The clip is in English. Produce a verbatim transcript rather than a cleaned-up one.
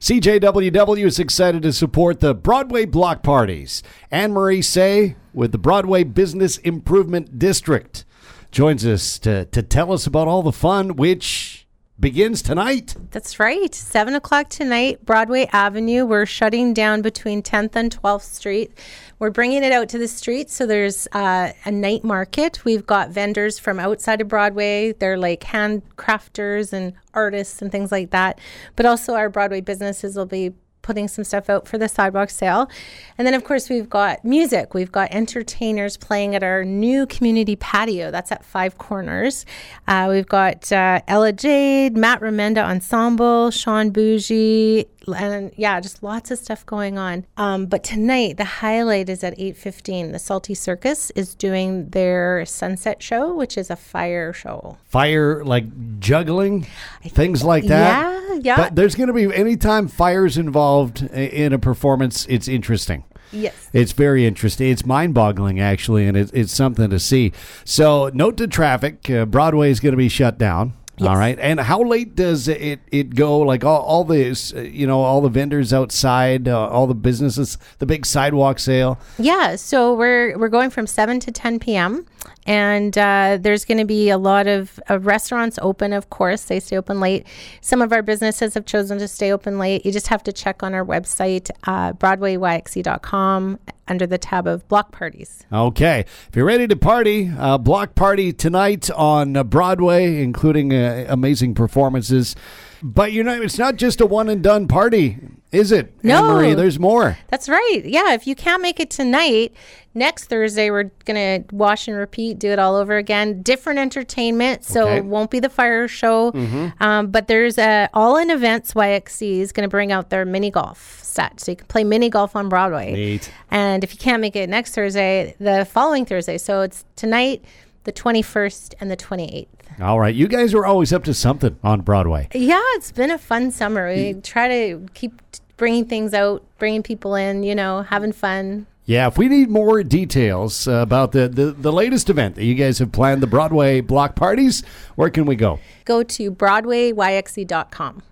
C J W W is excited to support the Broadway block parties. Anne-Marie Say with the Broadway Business Improvement District joins us to, to tell us about all the fun, which begins tonight. That's right. seven o'clock tonight, Broadway Avenue. We're shutting down between tenth and twelfth Street. We're bringing it out to the street, so there's uh, a night market. We've got vendors from outside of Broadway. They're like handcrafters and artists and things like that. But also our Broadway businesses will be putting some stuff out for the sidewalk sale. And then, of course, we've got music. We've got entertainers playing at our new community patio. That's at Five Corners. Uh, we've got uh, Ella Jade, Matt Remenda Ensemble, Sean Bougie, and yeah, just lots of stuff going on. Um, but tonight, the highlight is at eight fifteen. The Salty Circus is doing their sunset show, which is a fire show. Fire, like juggling, things like that? Yeah, yeah. But there's going to be, anytime fire's involved in a performance, it's interesting. Yes. It's very interesting. It's mind-boggling, actually, and it's, it's something to see. So, note to traffic, uh, Broadway is going to be shut down. Yes. All right. And how late does it, it go? Like all, all the, you know, all the vendors outside, uh, all the businesses, the big sidewalk sale? Yeah. So we're we're going from seven to ten p.m. And uh, there's going to be a lot of uh, restaurants open, of course. They stay open late. Some of our businesses have chosen to stay open late. You just have to check on our website, uh, broadway y x e dot com, under the tab of block parties. Okay. If you're ready to party, uh, block party tonight on uh, Broadway, including uh, amazing performances. But you know, it's not just a one and done party, is it? No. Anne-Marie, there's more. That's right. Yeah. If you can't make it tonight, next Thursday, we're going to wash and repeat, do it all over again. Different entertainment. So Okay. it won't be the fire show. Mm-hmm. Um, but there's a All In Events Y X C is going to bring out their mini golf set. So you can play mini golf on Broadway. Neat. And if you can't make it next Thursday, the following Thursday. So it's tonight, the twenty-first, and the twenty-eighth. All right. You guys are always up to something on Broadway. Yeah, it's been a fun summer. We try to keep t- bringing things out, bringing people in, you know, having fun. Yeah, if we need more details uh, about the, the, the latest event that you guys have planned, the Broadway block parties, where can we go? Go to broadway y x e dot com.